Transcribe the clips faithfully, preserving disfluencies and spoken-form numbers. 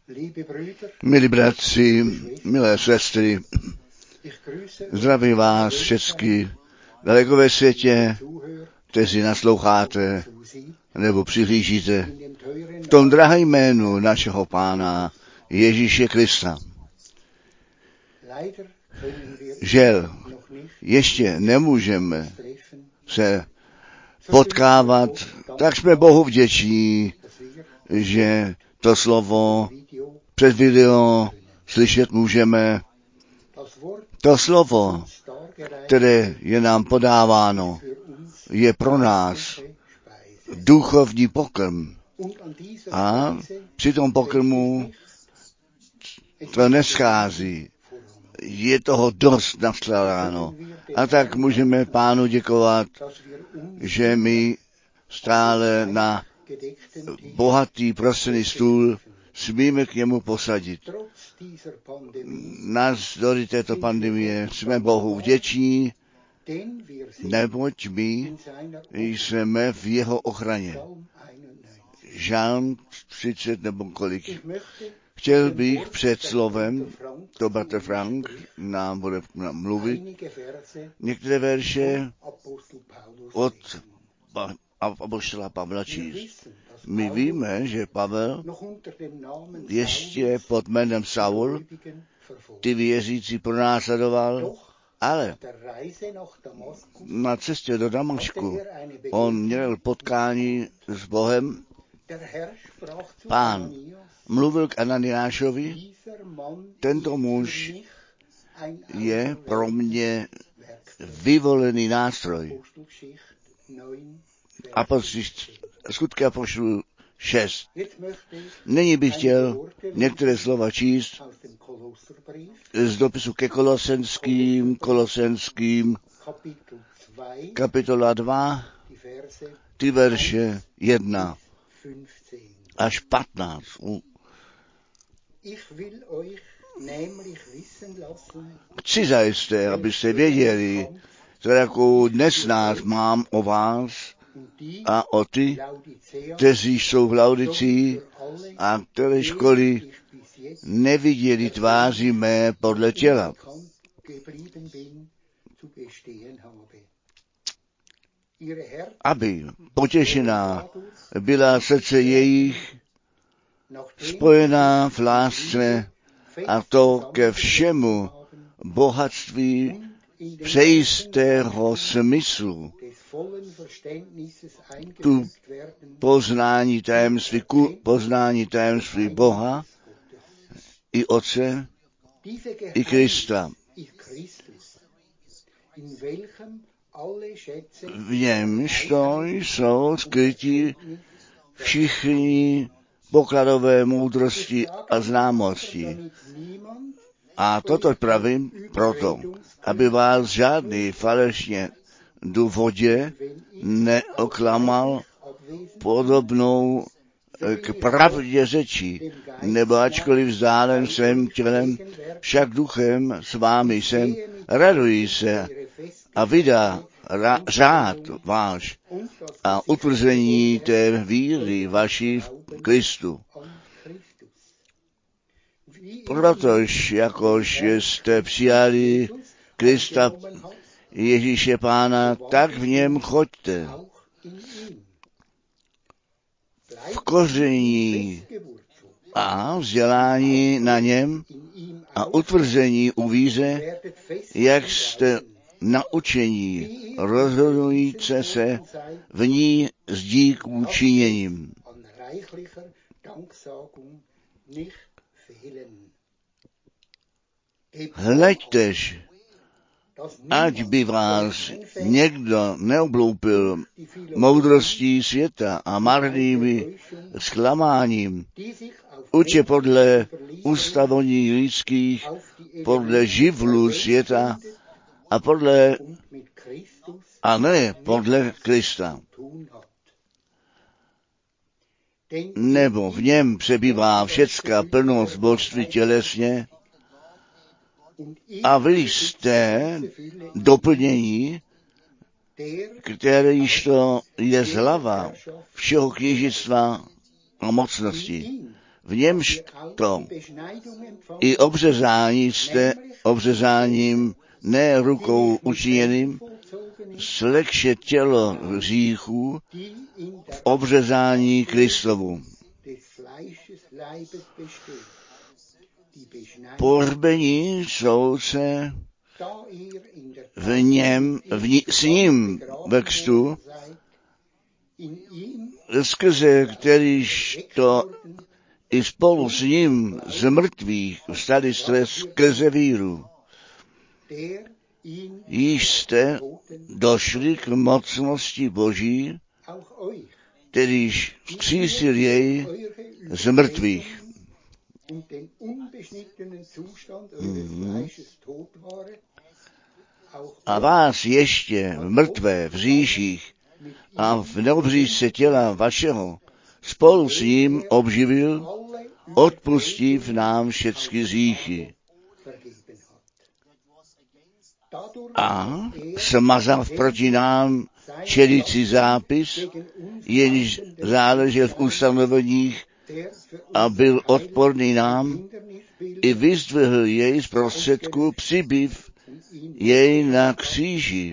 Milí bratři, milé sestry, zdravím vás všechny daleko ve světě, kteří nasloucháte nebo přihlížíte v tom drahém jménu našeho Pána Ježíše Krista. Žel, ještě nemůžeme se potkávat, tak jsme Bohu vděční, že to slovo přes video slyšet můžeme. To slovo, které je nám podáváno, je pro nás duchovní pokrm. A při tom pokrmu to neschází. Je toho dost naskládáno. A tak můžeme Pánu děkovat, že my stále na bohatý prostený stůl smíme k němu posadit. Navzdory této pandemie jsme Bohu vděční, neboť my jsme v jeho ochraně. Žálm třicet nebo kolik. Chtěl bych před slovem, to bratr Frank nám bude mluvit, některé verše od apoštola Pavla číst. My víme, že Pavel ještě pod jménem Saul ty věřící pronásledoval, ale na cestě do Damašku on měl potkání s Bohem. Pán mluvil k Ananiášovi, tento muž je pro mě vyvolený nástroj. Skutky apoštolů šest. Nyní bych chtěl některé slova číst z dopisu ke Kolosenským, Kolosenským, kapitola dva, ty verše jedna až patnáct. Chci zajisté, abyste věděli, jakou dnes nás mám o vás a o ty, kteří jsou v Laodicii a které školy neviděli tváři mé podle těla. Aby potěšená byla srdce jejich, spojená v lásce a to ke všemu bohatství přejistého smyslu, tu poznání tajemství, ku poznání tajemství Boha i Otce, i Krista, v němž to jsou skryti všichni pokladové moudrosti a známosti. A toto pravím proto, aby vás žádný falešně důvodě neoklamal podobnou k pravdě řeči, nebo ačkoliv vzdálen svým tělem, však duchem s vámi jsem, raduji se a vydá ra- řád váš a utvrzení té víry vaší v Kristu. Protož, jakož jste přijali Krista Ježíše Pána, tak v něm choďte. V koření a vzdělání na něm a utvrzení u víře, jak jste naučení, rozhodujíce se v ní s díků činěním. Hleďtež, ať by vás někdo neobloupil moudrostí světa a marnými zklamáním, uče podle ustavení lidských, podle živlu světa a podle a ne podle Krista. Nebo v něm přebývá všecká plnost božství tělesně a vy jste doplnění, kterýž to je zlava všeho knížectva a mocnosti. v němž to i obřezání jste obřezáním ne rukou učiněným, slekše tělo hříchů v obřezání Kristovu. Pohřbení soudce v něm, v ní, s ním ve křtu, skrze kterýž to i spolu s ním z mrtvých vstali jste skrze víru. Již jste došli k mocnosti Boží, kterýž vzkřísil jej z mrtvých. Mm-hmm. A vás ještě mrtvé v říších a v neobřízce těla vašeho spolu s ním obživil, odpustiv nám všechny hříchy. A smazav proti nám čelící zápis, jenž záležel v ustanoveních a byl odporný nám, i vyzdvihl jej z prostředku, přibyv jej na kříži.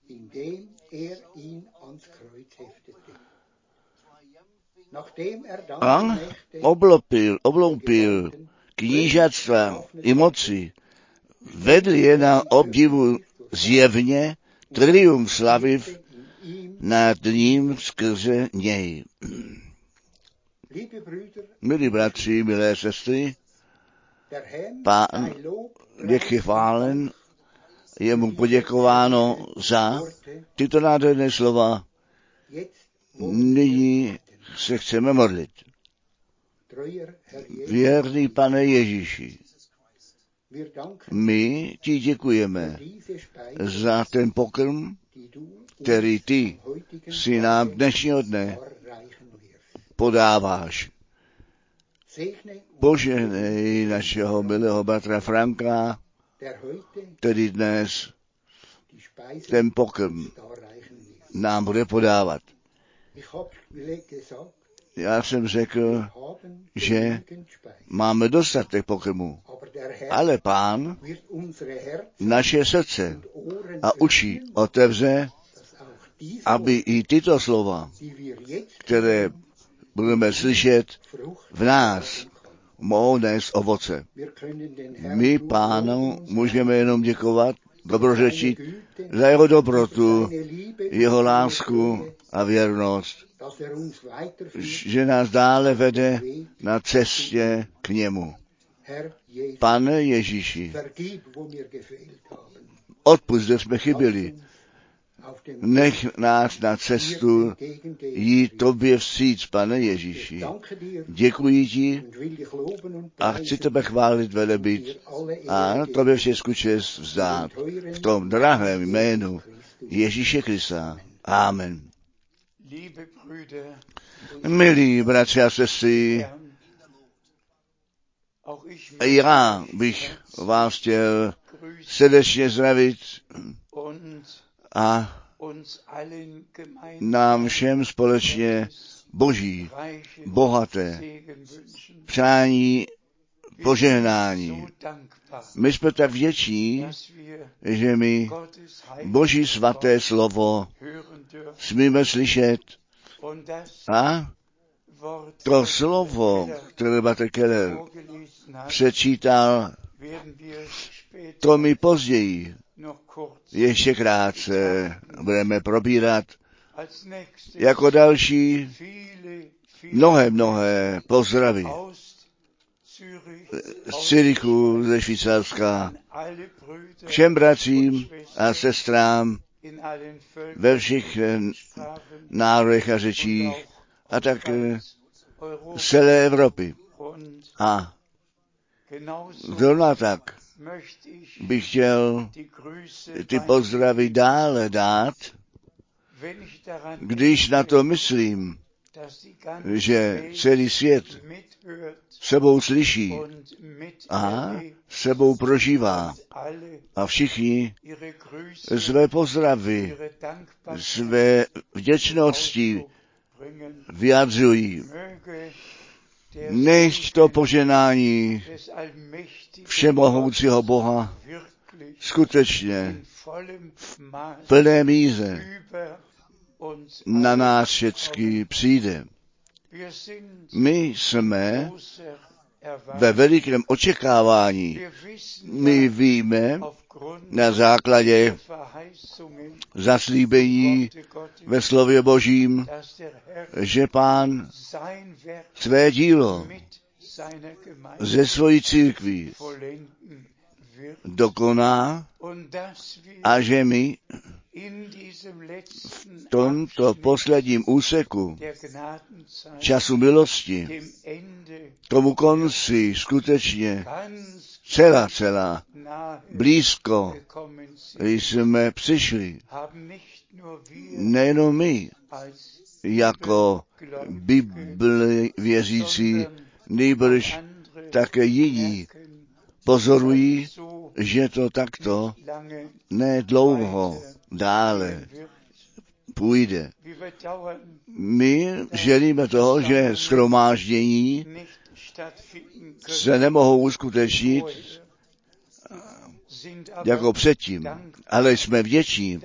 A oblopil, obloupil knížatstva i moci, vedl je na obdivu zjevně, triumf slaviv nad ním skrze něj. Milí bratři, milé sestry, Pán je chválen, je mu poděkováno za tyto nádherné slova. Nyní se chceme modlit. Věrný Pane Ježíši, my ti děkujeme za ten pokrm, který ty si nám dnešního dne podáváš. Požehnej našeho milého bratra Franka, který dnes ten pokrm nám bude podávat. Já jsem řekl, že máme dostatek pokrmu, ale Pán naše srdce a uši otevře, aby i tyto slova, které budeme slyšet, v nás mohou nést ovoce. My Pánu můžeme jenom děkovat, dobrořečit za jeho dobrotu, jeho lásku a věrnost, že nás dále vede na cestě k němu. Pane Ježíši, odpusť, že jsme chyběli. Nech nás na cestu jít tobě vstříc, Pane Ježíši. Děkuji ti a chci tebe chválit, velebit a tobě všechnu čest vzdát v tom drahém jménu Ježíše Krista. Amen. Milí bratři a sestry, já bych vás chtěl srdečně zdravit a nám všem společně boží, bohaté přání, požehnání. My jsme tak vděční, že my boží svaté slovo smíme slyšet a to slovo, které bratr Keller přečítal, to my později ještě krátce budeme probírat. Jako další mnohé, mnohé pozdravy z Cyrichu, ze Švýcarska, všem bratřím a sestrám ve všech národech a řečích a tak z celé Evropy. A zrovna tak bych chtěl ty pozdravy dále dát, když na to myslím, že celý svět sebou slyší a sebou prožívá a všichni své pozdravy, své vděčnosti vyjadřují. nechť to poženání všemohoucího Boha skutečně v plné míře na nás všechny přijde. My jsme ve velikém očekávání. My víme na základě zaslíbení ve slově Božím, že Pán své dílo ze svojí církví dokoná a že my v tomto posledním úseku času milosti tomu konci skutečně celá, celá blízko jsme přišli. Nejenom my, jako Bibli věřící, nýbrž také jiní pozorují, že to takto nedlouho dále půjde. My želíme toho, že shromáždění se nemohou uskutečnit jako předtím, ale jsme vděční,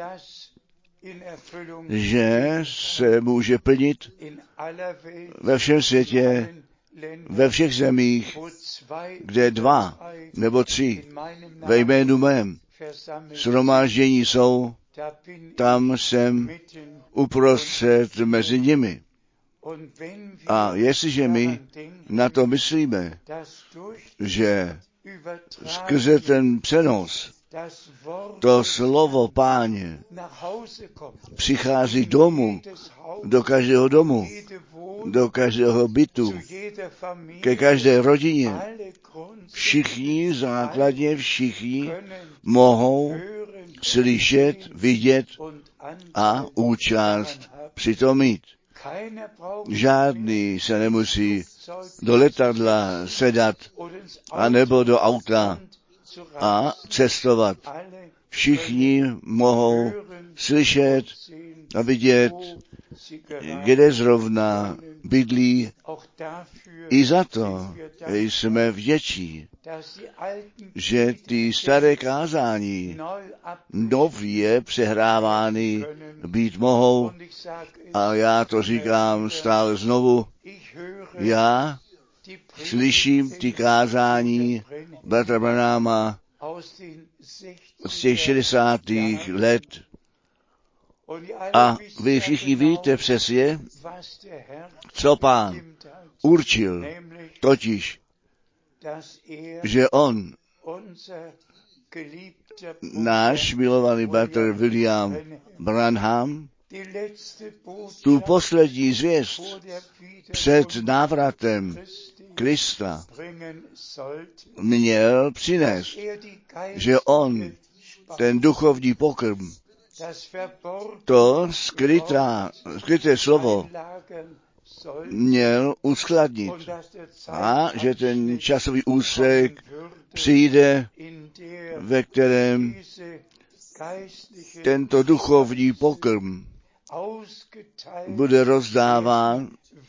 že se může plnit ve všem světě, ve všech zemích, kde dva nebo tři ve jménu mém shromáždění jsou, tam jsem uprostřed mezi nimi. A jestliže my na to myslíme, že skrze ten přenos to slovo Páně přichází domů, do každého domu, do každého bytu, ke každé rodině. Všichni, základně všichni mohou slyšet, vidět a účast přitom mít. Žádný se nemusí do letadla sedat anebo do auta a cestovat. Všichni mohou slyšet a vidět, kde zrovna bydlí. I za to jsme vděční, že ty staré kázání nově přehrávány být mohou. A já to říkám stále znovu. Já slyším ty kázání bratra Branhama z těch šedesátých let. A vy všichni víte přesně, co Pán určil, totiž, že on, náš milovaný bratr William Branham, tu poslední zvěst před návratem Krista měl přinést, že on ten duchovní pokrm, to skrytá, skryté slovo měl uskladnit a že ten časový úsek přijde, ve kterém tento duchovní pokrm bude rozdáván.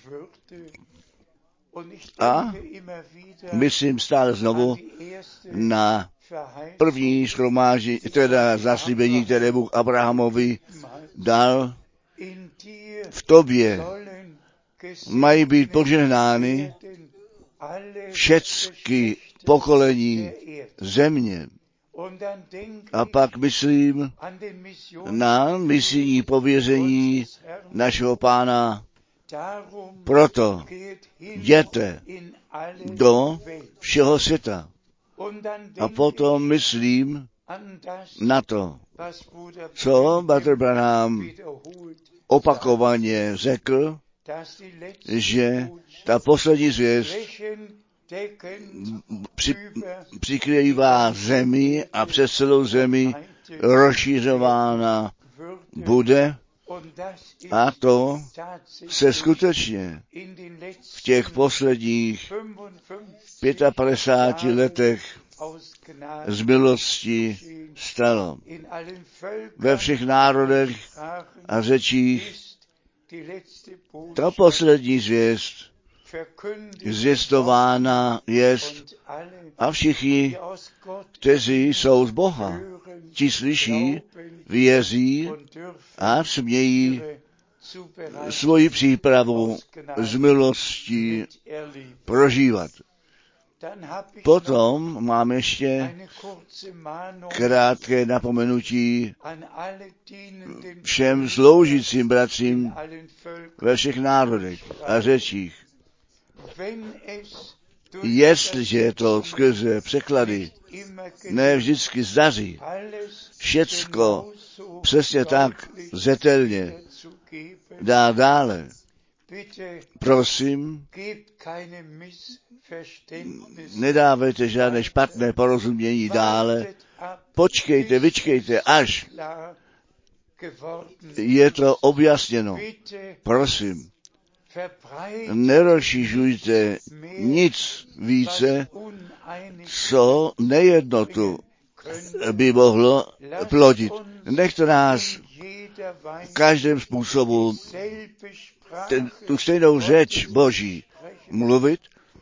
A myslím stále znovu na první shromáždění, teda zaslíbení, které Bůh Abrahamovi dal. V tobě mají být požehnány všechny pokolení země. A pak myslím na misijní pověření našeho Pána. Proto jděte do všeho světa. A potom myslím na to, co bratr Branham opakovaně řekl, že ta poslední zvěst při, přikrývá zemi a přes celou zemi rozšířována bude. A to se skutečně v těch posledních padesát pěti letech z milosti stalo. Ve všech národech a řečích ta poslední zvěst zvěstována jest a všichni, kteří jsou z Boha, ti slyší, věří a smějí svoji přípravu z milosti prožívat. Potom mám ještě krátké napomenutí všem sloužícím bratřím ve všech národech a řečích. Jestliže to skrze překlady ne vždycky zdaří, všecko přesně tak zetelně dá dále, prosím, nedávejte žádné špatné porozumění dále, počkejte, vyčkejte, až je to objasněno. Prosím, nerozšiřujte nic více, co nejednotu by mohlo plodit. Nechte nás v každém způsobu ten, tu stejnou řeč Boží mluvit,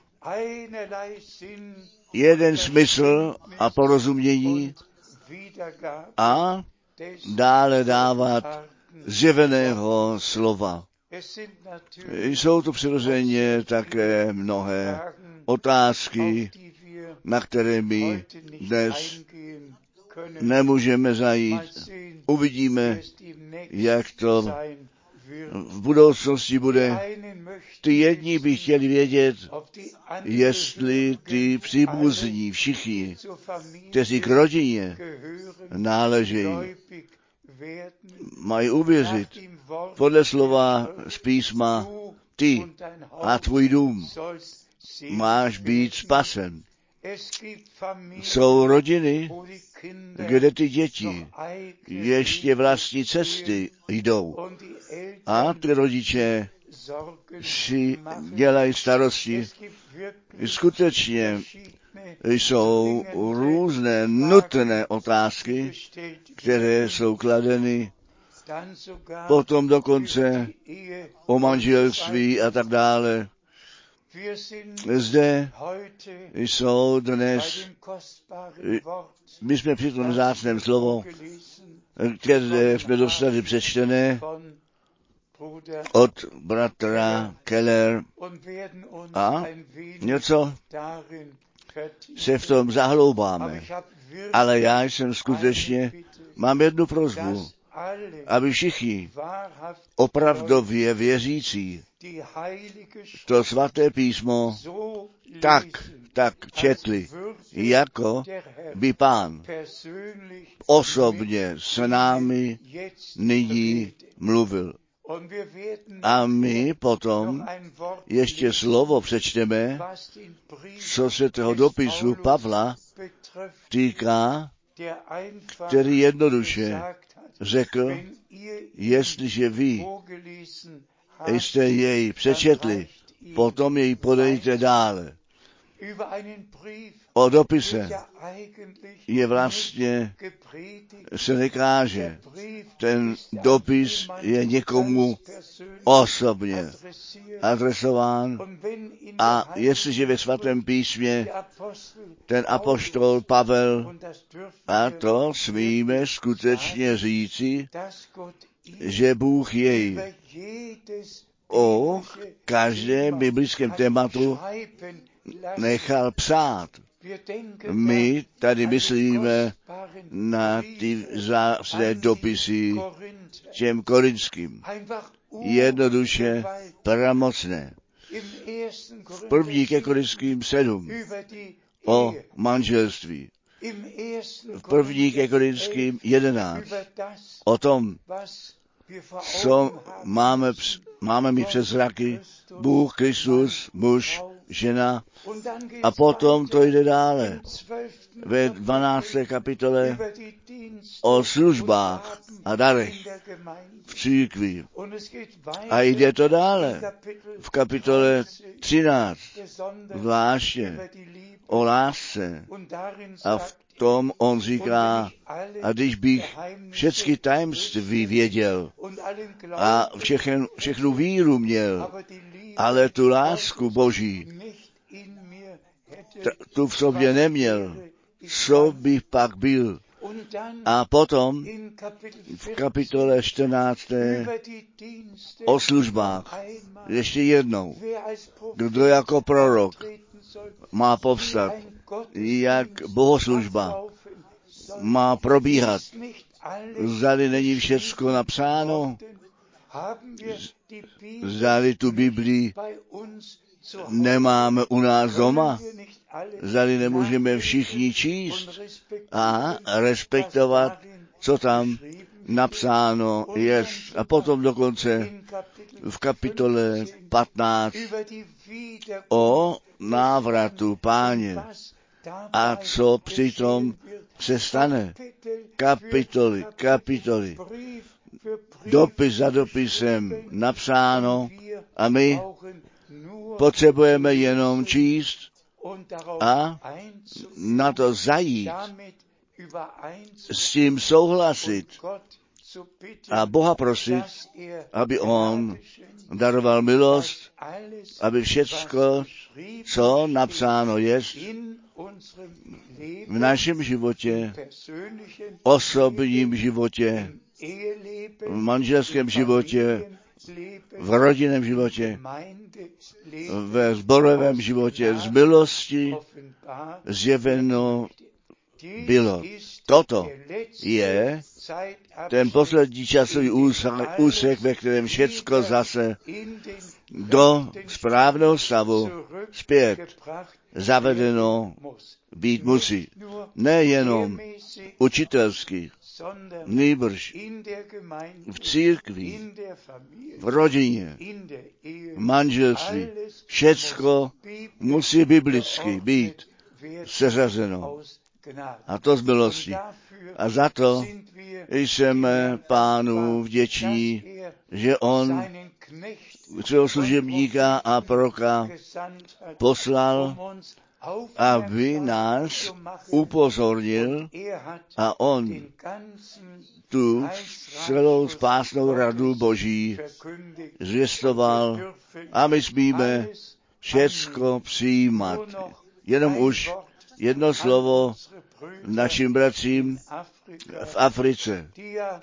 jeden smysl a porozumění a dále dávat zjeveného slova. Jsou to přirozeně také mnohé otázky, na které my dnes nemůžeme zajít. Uvidíme, jak to v budoucnosti bude. Ty jedni by chtěli vědět, jestli ty příbuzní všichni, kteří k rodině náležejí, mají uvěřit podle slova z písma, ty a tvůj dům máš být spasen. Jsou rodiny, kde ty děti ještě vlastní cesty jdou a ty rodiče si dělají starosti. Skutečně jsou různé nutné otázky, které jsou kladeny, potom dokonce o manželství a tak dále. Zde jsou dnes, my jsme při tom vzácném slovo, které jsme dostali přečtené od bratra Keller a něco se v tom zahloubáme. Ale já jsem skutečně, mám jednu prosbu, aby všichni opravdově věřící to svaté písmo tak, tak četli, jako by Pán osobně s námi nyní mluvil. A my potom ještě slovo přečteme, co se toho dopisu Pavla týká, který jednoduše řekl, jestliže vy jste jej přečetli, potom jej podejte dále. O dopise je vlastně, se nekáže. Ten dopis je někomu osobně adresován a jestliže ve svatém písmě ten apoštol Pavel, a to smíme skutečně říci, že Bůh jej o každém biblickém tématu nechal psát. My tady myslíme na ty vzácné dopisy těm korinským. Jednoduše pramocné. V první ke Korinským sedm o manželství. V první ke Korinským jedenáct o tom, co máme, máme mít přes zraky, Bůh, Kristus, muž, žena A potom to jde dále. Ve dvanácté kapitole o službách a darech v církvi. A jde to dále. V kapitole třináct zvláště o lásce. A v tom on říká, a když bych všechny tajemství věděl a všechen, všechnu víru měl, ale tu lásku Boží t- tu v sobě neměl, co bych pak byl. A potom v kapitole čtrnácté o službách ještě jednou, kdo jako prorok má povstat, jak bohoslužba má probíhat. Zdali není všecko napsáno, zdali tu Biblii nemáme u nás doma, zdali nemůžeme všichni číst a respektovat, co tam napsáno je. A potom dokonce v kapitole patnáct o návratu Páně a co přitom se stane. Kapitoly, kapitoly, dopis za dopisem napsáno a my potřebujeme jenom číst a na to zajít, s tím souhlasit a Boha prosit, aby on daroval milost, aby všecko, co napsáno je, v našem životě, osobním životě, v manželském životě, v rodinném životě, ve zborovém životě z milosti zjeveno bylo. Toto je ten poslední časový úsek, ve kterém všecko zase do správného stavu zpět zavedeno být musí. Nejenom učitelský, nýbrž v církvi, v rodině, v manželství. Všecko musí biblicky být seřazeno. A to z milosti. A za to jsme Pánu vděční, že on svého služebníka a proroka poslal, aby nás upozornil a on tu celou spásnou radu Boží zvěstoval a my smíme všecko přijímat. Jenom už jedno slovo našim bratřím v Africe,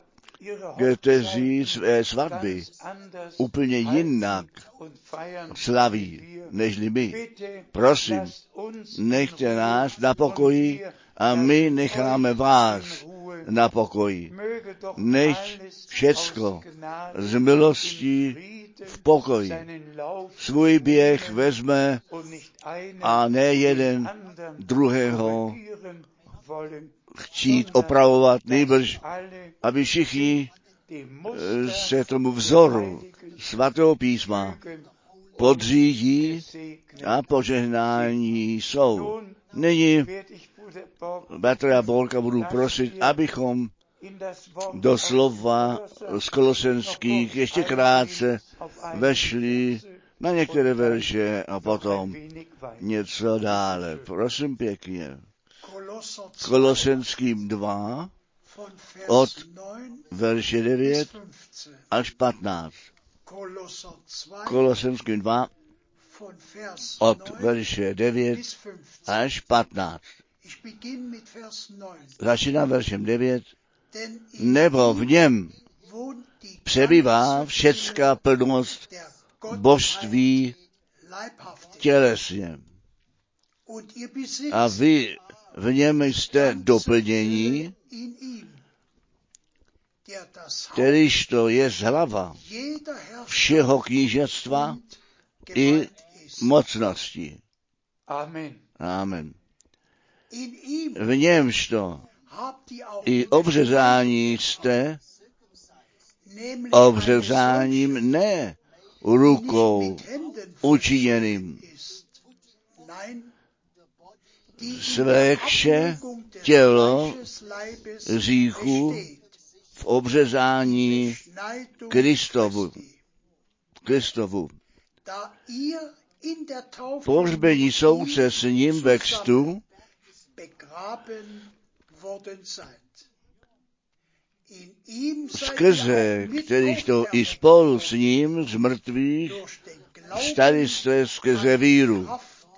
kteří své svatby úplně jinak slaví, nežli my. Prosím, nechte nás na pokoji a my necháme vás na pokoji. Nech všecko z milostí v pokoji svůj běh vezme a ne jeden druhého chtít opravovat, nejbrž, aby všichni se tomu vzoru svatého písma podřídí a požehnání jsou. Nyní bratra Borka budu prosit, abychom do slova z Kolosenských ještě krátce vešli na některé verše a potom něco dále. Prosím pěkně. Kolosenským dva od verše devět až patnáct. Kolosenským dva od verše devět až patnáct. Začínám veršem devět. Nebo v něm přebývá všecká plnost božství tělesně. A vy v něm jste doplnění, kterýž to je hlava všeho knížectva i mocnosti. Amen. V němž to i obřezání jste, obřezáním ne rukou učiněným, své kše tělo hříchu v obřezání Kristovu. Kristovu. Pohřbení souce s ním ve křtu skrze, kterýž to i spolu s ním z mrtvých vstali jste skrze víru.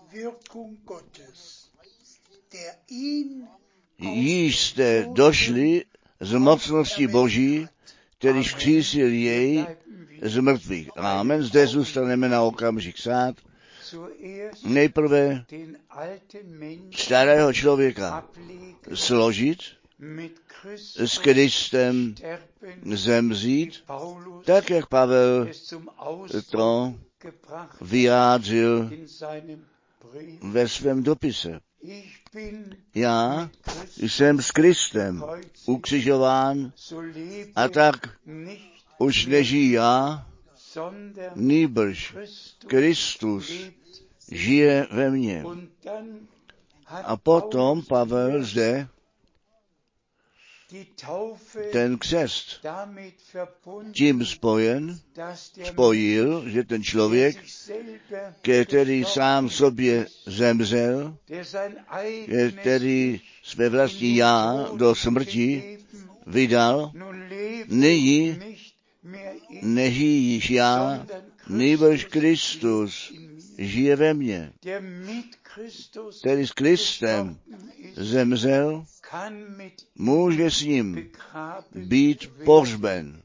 Již jste došli z mocnosti Boží, kterýž vzkřísil jej z mrtvých. Amen. Zde zůstaneme na okamžik sát. Nejprve starého člověka složit, s Kristem zemřít, tak jak Pavel to vyjádřil ve svém dopise. Já jsem s Kristem ukřižován a tak už nežijí já, nýbrž Kristus žije ve mně. A potom Pavel zde ten křest tím spojen, spojil, že ten člověk, který sám sobě zemřel, který své vlastní já do smrti vydal, nyní nežijí již já, nýbrž Kristus žije ve mně. Který s Kristem zemřel, může s ním být pohřben.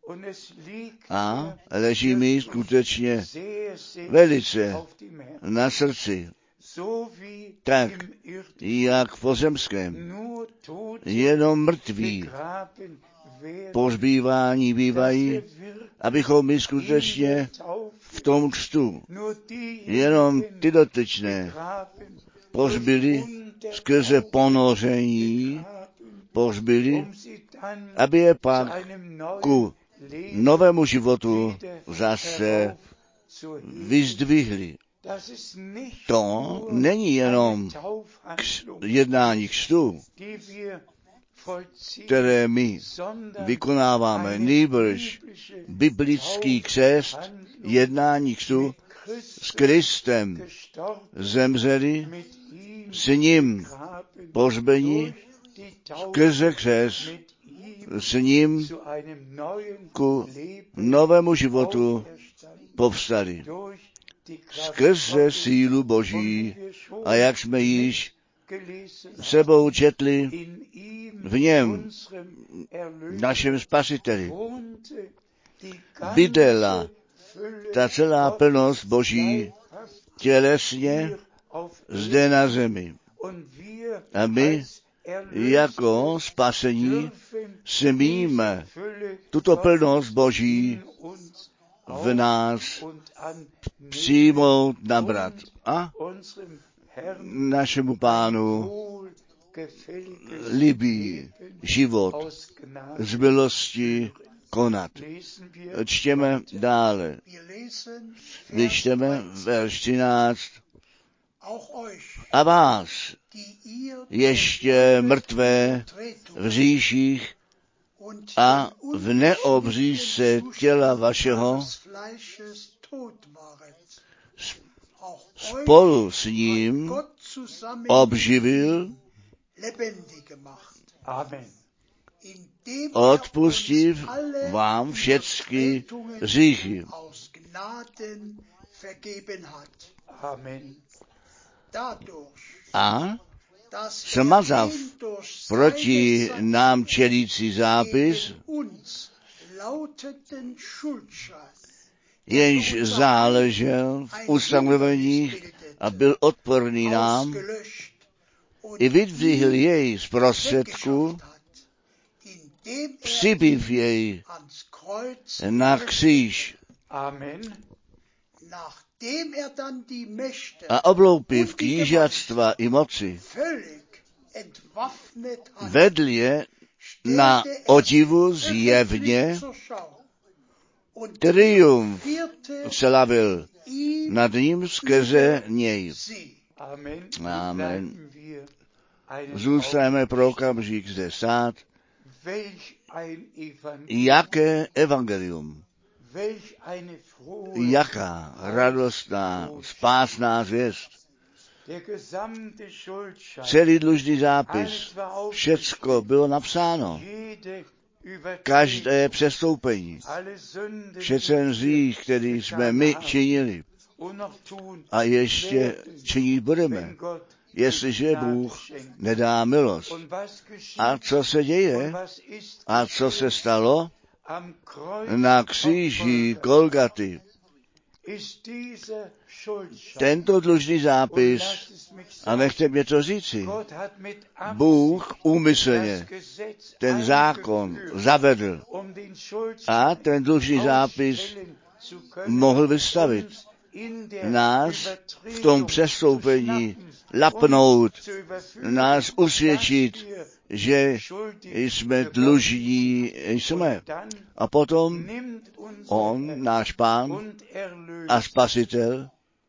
A leží mi skutečně velice na srdci. Tak, jak v pozemském, jenom mrtví pohřbívání bývají, abychom my skutečně v tom křtu jenom ty dotyčné pohřbili skrze ponoření, pohřbili, aby je pak ku novému životu zase vyzdvihli. To není jenom kř, jednání křtu, které my vykonáváme, nýbrž biblický křest, jednání křtu s Kristem zemřeli, s ním pohřbení, skrze křest, s ním ku novému životu povstali. Skrze sílu Boží, a jak jsme již sebou četli, v něm, našem Spasiteli, bydlela ta celá plnost Boží tělesně zde na zemi. A my jako spasení smíme tuto plnost Boží v nás přijmout, nabrat a našemu Pánu líbí život z milosti konat. Čtěme dále. Vyčteme verš třináct. A vás, ještě mrtvé v říších a v neobřízce těla vašeho, spolu s ním obživil, odpustiv vám všechny hříchy. A smazav proti nám čelící zápis, jenž záležel v ustanoveních a byl odporný nám, i vydvihl jej z prostředku, přibyv jej na kříž a obloupiv knížatstva i moci, vedl je na odivu zjevně, triumf slavil nad ním skrze něj. Amen. Zůstaneme pro okamžik zde stát. Jaké evangelium, jaká radostná, spásná zvěst. Celý dlužný zápis, všecko bylo napsáno. Každé přestoupení, všechen hřích, který jsme my činili a ještě činit budeme, jestliže Bůh nedá milost. A co se děje a co se stalo na kříži Golgaty? Tento dlužný zápis, a nechte mě to říci, Bůh úmyslně ten zákon zavedl a ten dlužný zápis mohl vystavit. Nás v tom přestoupení lapnout, nás usvědčit, že jsme dlužní jsme. A potom on, náš Pán a Spasitel,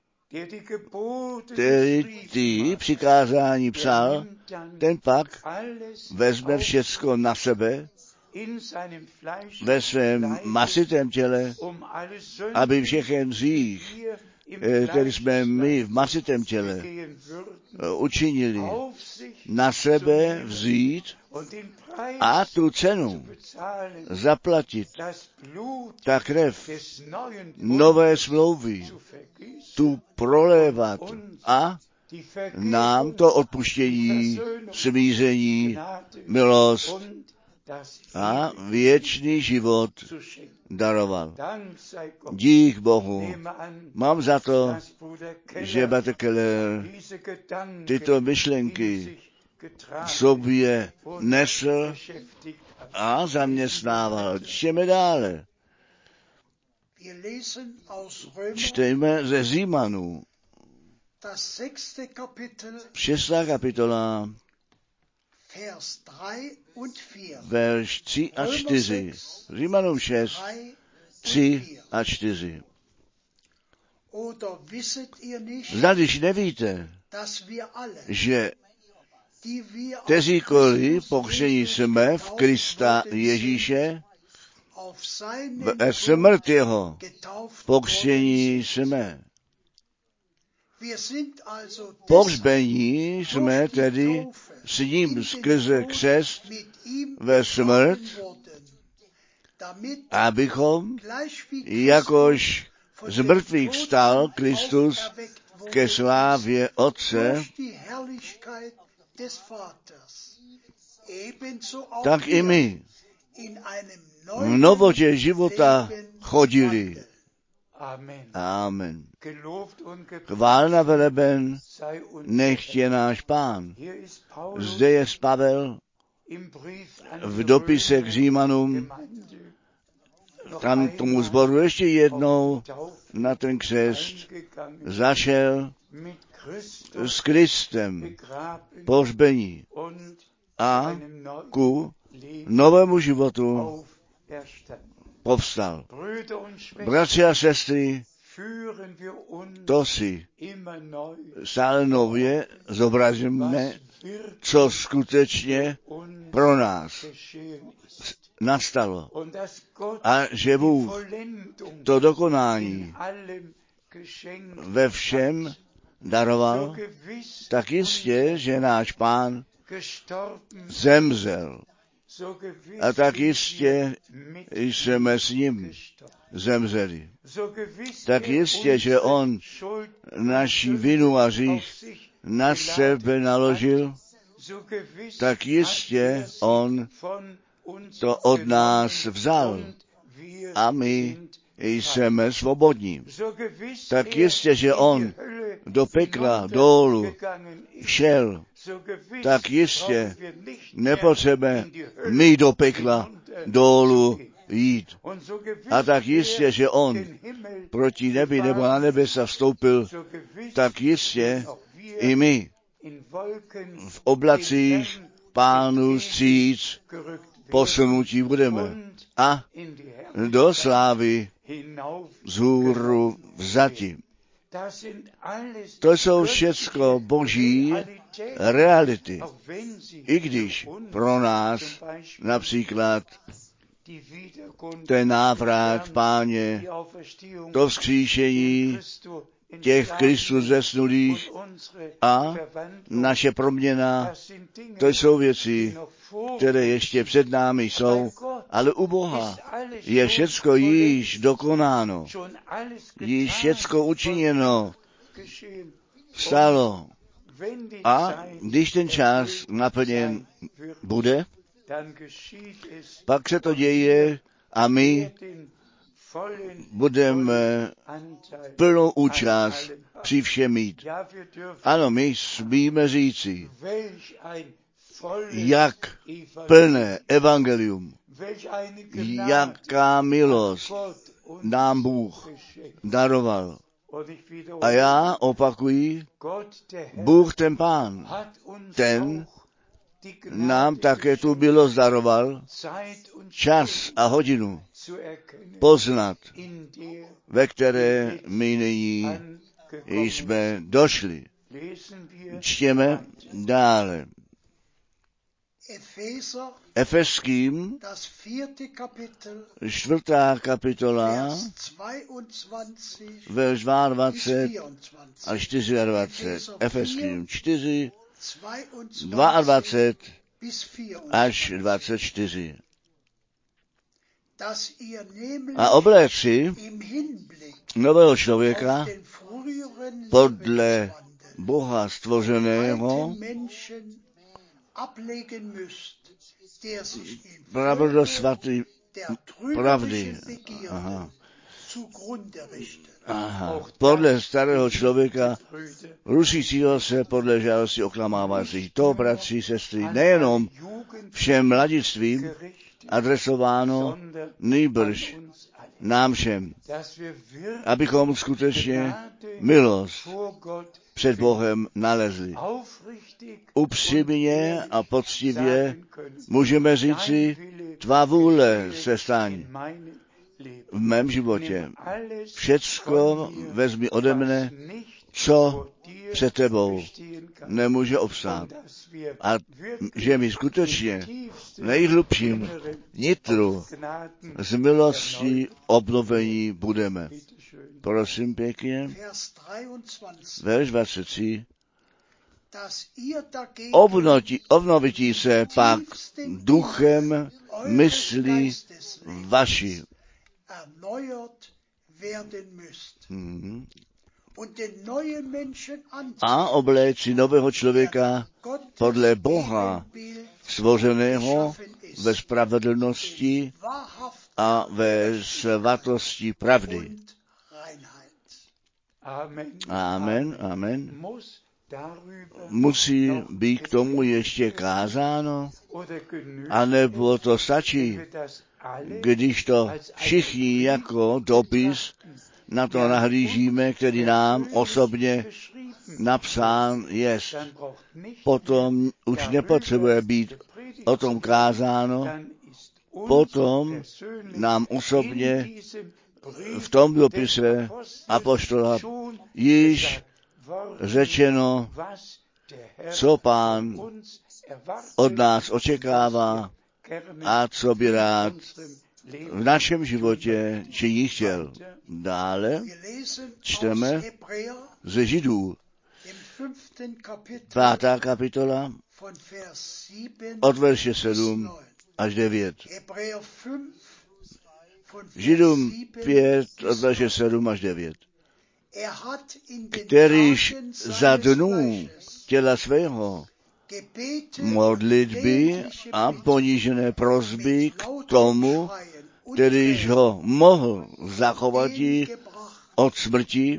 který ty přikázání psal, ten pak vezme všecko na sebe ve svém masitém těle, aby všechen hřích, který jsme my v masitém těle učinili, na sebe vzít a tu cenu zaplatit. Ta krev nové smlouvy tu prolévat a nám to odpuštění, smíření, milost a věčný život daroval. Dík Bohu. Mám za to, že bratr Keller tyto myšlenky v sobě nesl a zaměstnával. Čteme dále. Čteme ze Římanů. Šestá kapitola, verš tři a čtyři. Římanům šest, tři a čtyři. Zda když nevíte, že kteříkoliv pokřtění jsme v Krista Ježíše, ve smrt jeho pokřtění jsme. Pohřbení jsme tedy s ním skrze křest ve smrt, abychom, jakož z mrtvých vstal Kristus ke slávě Otce, tak i my v novotě života chodili. Amen. Chválna veleben, nechť je náš Pán. Zde je Pavel v dopise k Římanům, tam tomu sboru ještě jednou na ten křest zašel s Kristem pohřbení a ku novému životu povstal. Bratři a sestry, to si stále nově zobrazíme, co skutečně pro nás nastalo. A že Bůh to dokonání ve všem daroval, tak jistě, že náš Pán zemřel. A tak jistě jsme s ním zemřeli. Tak jistě, že on naši vinu a hřích na sebe naložil, tak jistě on to od nás vzal a my jsme svobodní. Tak jistě, že on do pekla, dolů šel, tak jistě nepotřebujeme my do pekla, dolů jít. A tak jistě, že on proti nebi nebo na nebesa vstoupil, tak jistě i my v oblacích Pánu stříc posunutí budeme a do slávy vzhůru vzati. To jsou všecko boží reality. I když pro nás například ten návrat Páně, to vzkříšení těch Kristů zesnulých a naše proměna, to jsou věci, které ještě před námi jsou, ale u Boha je všecko již dokonáno, již všecko učiněno, stalo. A když ten čas naplněn bude, pak se to děje a my budeme plnou účast při všem mít. Ano, my smíme říci, jak plné evangelium, jaká milost nám Bůh daroval. A já opakuji, Bůh ten Pán, ten nám také tu milost daroval, čas a hodinu poznat, ve které my nyní jsme došli. Čtěme dále. Efeským, čtvrtá kapitola, verš dvacet dva a dvacet čtyři. Efeským čtyři, dvacet dva až dvacet čtyři. A obléci nového člověka podle Boha stvořeného pravdu svatý pravdy. Aha. Aha. Podle starého člověka, rušícího se podle žádosti oklamávajících. To, bratři, sestry, nejenom všem mladistvím adresováno, nýbrž nám všem, abychom skutečně milost před Bohem nalezli. Upřímně a poctivě můžeme říci, tvá vůle se staň v mém životě. Všecko vezmi ode mne, co před tebou nemůže obstát. A že my skutečně v nejhlubším nitru z milostí obnovení budeme. Prosím pěkně, verš dvacet tři. Obnotí, obnovití se pak duchem myslí vaši. Hmm. A obléci nového člověka podle Boha stvořeného ve spravedlnosti a ve svatosti pravdy. Amen, amen. Musí být k tomu ještě kázáno, anebo to stačí, když to všichni jako dopis na to nahlížíme, který nám osobně napsán jest. Potom už nepotřebuje být o tom kázáno, potom nám osobně v tom dopise apoštola již řečeno, co Pán od nás očekává a co by rád v našem životě činí chtěl. Dále čteme ze Židů, pátá kapitola, od verše sedm až devět. Židům pět, od verše sedm až devět. Kterýž za dnů těla svého modlitby a ponížené prosby k tomu, kterýž ho mohl zachovat od smrti,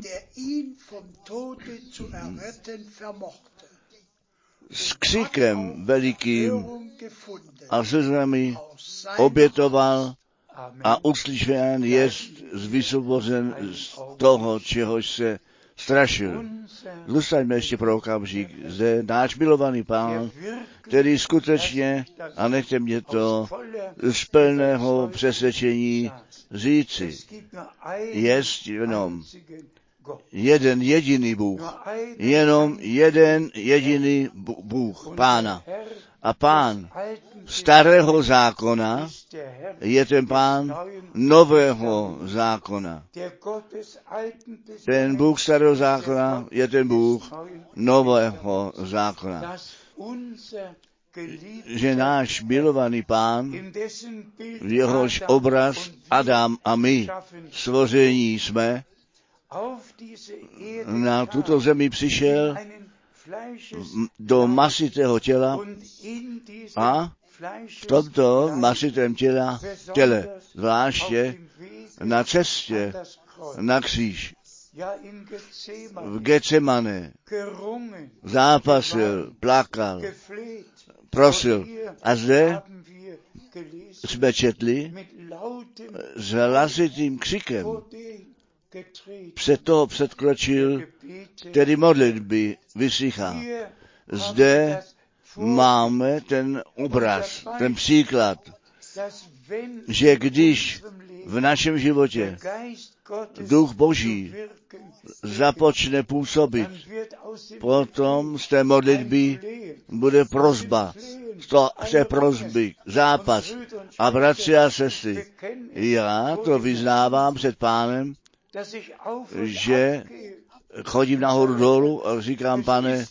s křikem velikým a slzami obětoval a uslyšen jest vysvobozen z toho, čehož se strašil. Zůstaňme ještě pro okamžik zde náš milovaný Pán, který skutečně, a nechte mě to z plného přesvědčení říci, jest jenom jeden jediný Bůh, jenom jeden jediný Bůh, Pána. A Pán starého zákona je ten Pán nového zákona. Ten Bůh starého zákona je ten Bůh nového zákona. Že náš milovaný Pán, v jehož obraz Adam a my stvoření jsme, na tuto zemi přišel do masitého těla a v tomto masitém těla, těle, zvláště na cestě na kříž, v Getsemane, zápasil, plakal, prosil. A zde jsme četli s hlasitým křikem, před toho předkročil, tedy modlitby vysychá. Zde máme ten obraz, ten příklad, že když v našem životě Duch Boží započne působit, potom z té modlitby bude prosba, z té prosby zápas. A bratři a sestry, já to vyznávám před Pánem, že chodím nahoru dolů a říkám, Pane,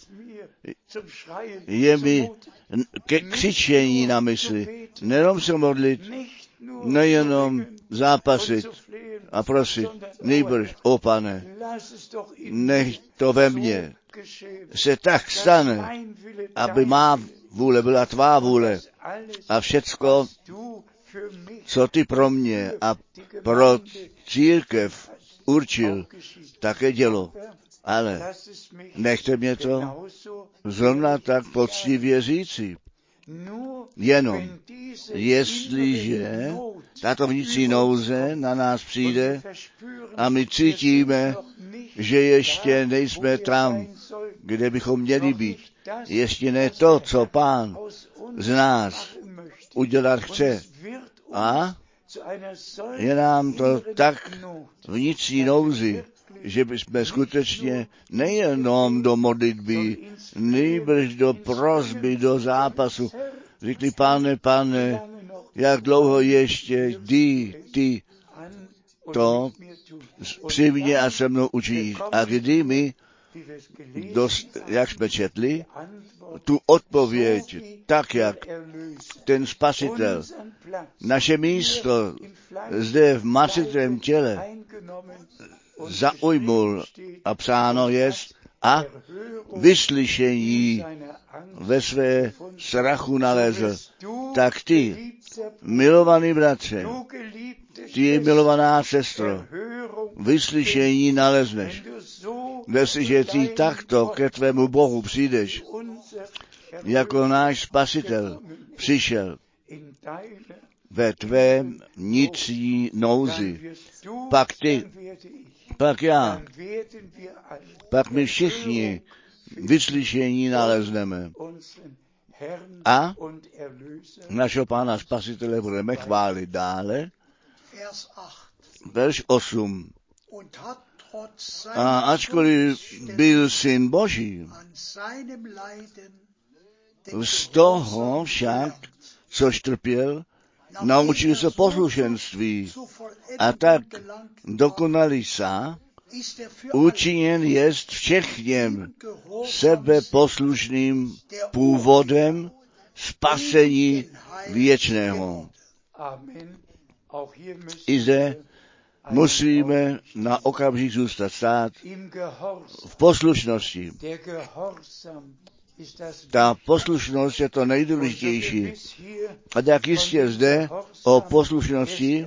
je mi ke křičení na mysli, nejenom se modlit, nejenom zápasit a prosit, nejbrž, o Pane, nech to ve mně se tak stane, aby má vůle byla tvá vůle a všecko, co ty pro mě a pro církev určil, také dělo. Ale nechte mě to zrovna tak poctivě říci. Jenom, jestliže tato vnitřní nouze na nás přijde a my cítíme, že ještě nejsme tam, kde bychom měli být, ještě ne to, co Pán z nás udělat chce. A je nám to tak vnitřní nouzi, že bychom skutečně nejenom do modlitby, nejbrž do prosby, do zápasu, řekli, Pane, Pane, jak dlouho ještě ty, ty to při mně a se mnou učíš. A kdy my, dost, jak jsme četli, tu odpověď, tak jak ten Spasitel, naše místo zde v masitém těle zaujmul a psáno jest a vyslyšení ve své strachu nalezl. Tak ty, milovaný bratře, ty, milovaná sestro, vyslyšení nalezneš. Jestliže ty takto ke tvému Bohu přijdeš, jako náš Spasitel přišel ve tvém vnitřní nouzi, pak ty, pak já, pak my všichni vyslyšení nalezneme a našeho Pána Spasitele budeme chválit dále. Verš osm. A ačkoliv byl Syn Boží, z toho však, což trpěl, naučil se poslušenství a tak dokonalý sa, učiněn jest všechněm sebe poslušným původem spasení věčného. I zde musíme na okamžik zůstat stát v poslušnosti. Ta poslušnost je to nejdůležitější. A tak jistě zde o poslušnosti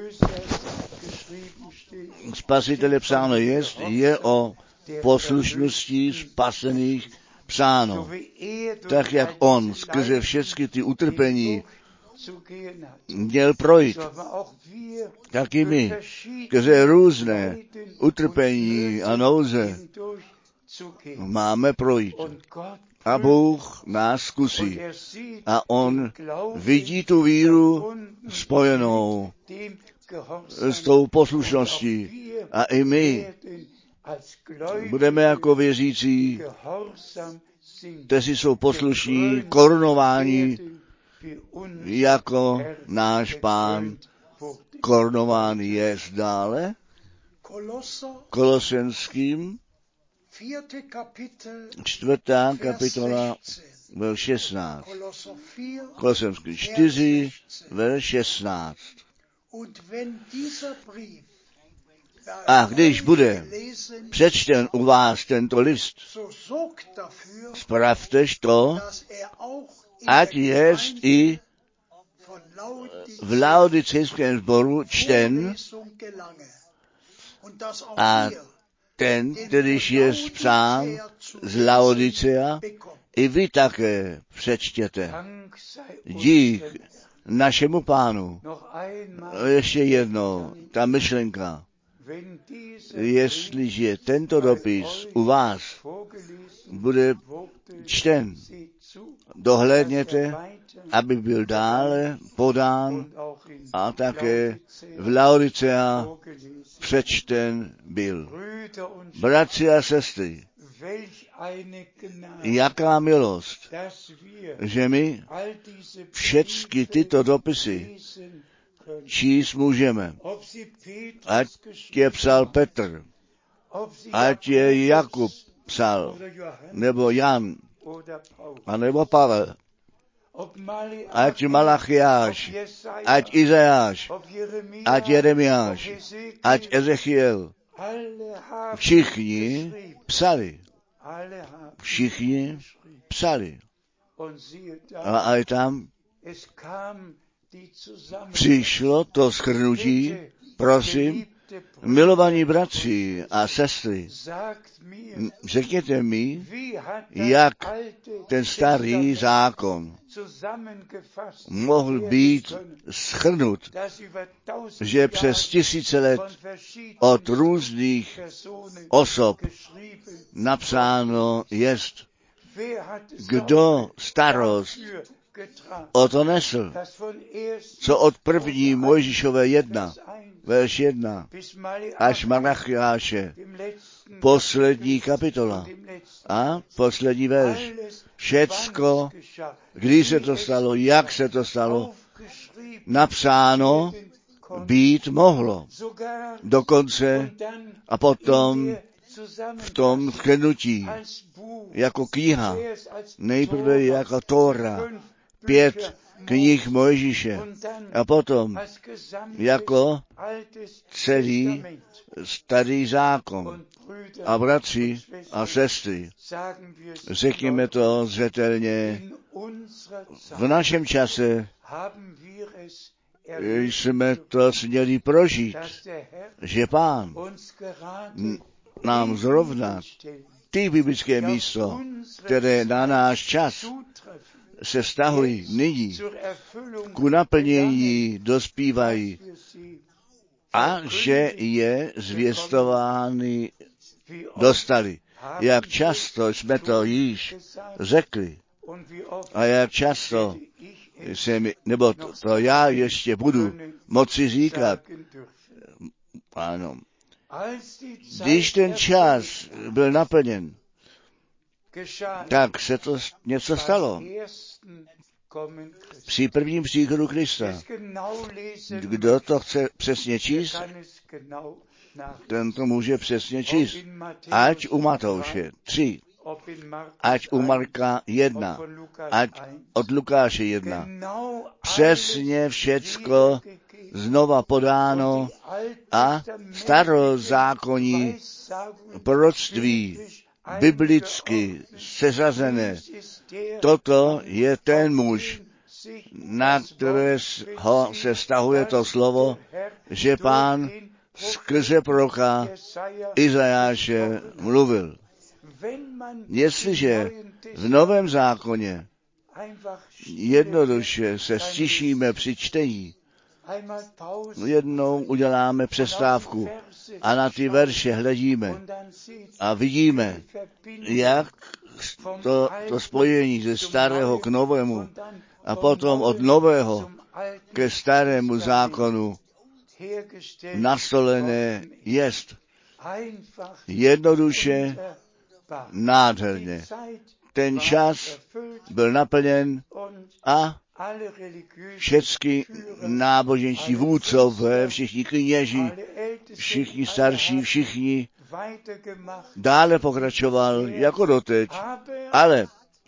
Spasitele psáno jest, je o poslušnosti spasených psáno. Tak jak on skrze všechny ty utrpení měl projít, tak i my skrze různé utrpení a nouze máme projít. A Bůh nás zkusí. A on vidí tu víru spojenou s tou poslušností. A i my budeme jako věřící, kteří jsou poslušní, korunováni, jako náš Pán korunován je dále. Kolosenským čtvrtá kapitola, verš šestnáct. Kolosenským čtyři, verš šestnáct. A když bude přečten u vás tento list, spravtež to, ať jest i v laodicejském sboru čten, a ten, kterýž je psán z Laodicea, i vy také přečtěte. Dík našemu Pánu. Ještě jednou, ta myšlenka. Jestliže tento dopis u vás bude čten, dohlédněte, aby byl dále podán a také v Laodicea přečten byl. Bratři a sestry, jaká milost, že my všechny tyto dopisy číst můžeme. Ať je psal Petr, ať je Jakub psal, nebo Jan, a nebo Pavel, ať Malachiáš, ať Izajáš, ať Jeremiáš, ať Ezechiel, všichni psali. Všichni psali. A aj tam přišlo to shrnutí, prosím, milovaní bratři a sestry, řekněte mi, jak ten starý zákon mohl být shrnut, že přes tisíce let od různých osob napsáno jest, kdo starost o to nesl, co od první Mojžíšové jedna, verš jedna, až Malachiáše, poslední kapitola a poslední verš. Všecko, kdy se to stalo, jak se to stalo, napsáno být mohlo. Dokonce a potom v tom shrnutí jako kniha, nejprve jako Tóra, pět knih Mojžíše a potom jako celý starý zákon. A bratři a sestry, řekněme to zřetelně, v našem čase jsme to směli prožít, že Pán nám zrovna ty biblické místo, které na náš čas se vztahují nyní, ku naplnění dospívají a že je zvěstovány dostali. Jak často jsme to již řekli a jak často se mi, nebo to, to já ještě budu moci říkat. Ano. Když ten čas byl naplněn, tak se to něco stalo. Při prvním příchodu Krista. Kdo to chce přesně číst, ten to může přesně číst. Ať u Matouše tři, ať u Marka jedna, ať od Lukáše jedna. Přesně všecko znova podáno a starozákonní proroctví biblicky seřazené. Toto je ten muž, na které ho se vztahuje to slovo, že Pán skrze proroka Izajáše mluvil. Jestliže v Novém zákoně jednoduše se stišíme při čtení, jednou uděláme přestávku a na ty verše hledíme a vidíme, jak to, to spojení ze starého k novému a potom od nového ke starému zákonu nastolené jest. Jednoduše, nádherně. Ten čas byl naplněn a všechny náboženští vůdcové, všichni kněži, všichni starší, všichni dále pokračoval jako doteď. Ale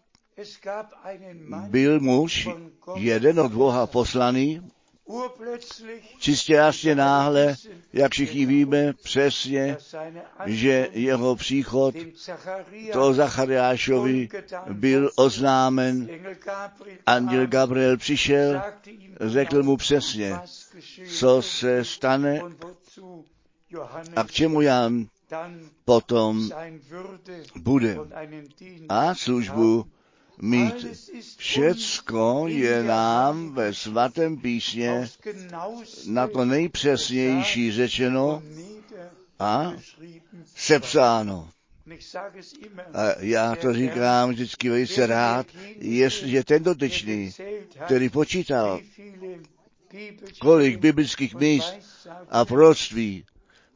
byl muž, jeden od Boha poslaný, čistě jasně náhle, jak všichni víme přesně, že jeho příchod toho Zachariášovi byl oznámen. Anděl Gabriel přišel, řekl mu přesně, co se stane a k čemu Jan potom bude a službu mít. Všecko je nám ve svatém písmě na to nejpřesnější řečeno a sepsáno. A já to říkám vždycky velice rád, jestliže ten dotyčný, který počítal, kolik biblických míst a proroctví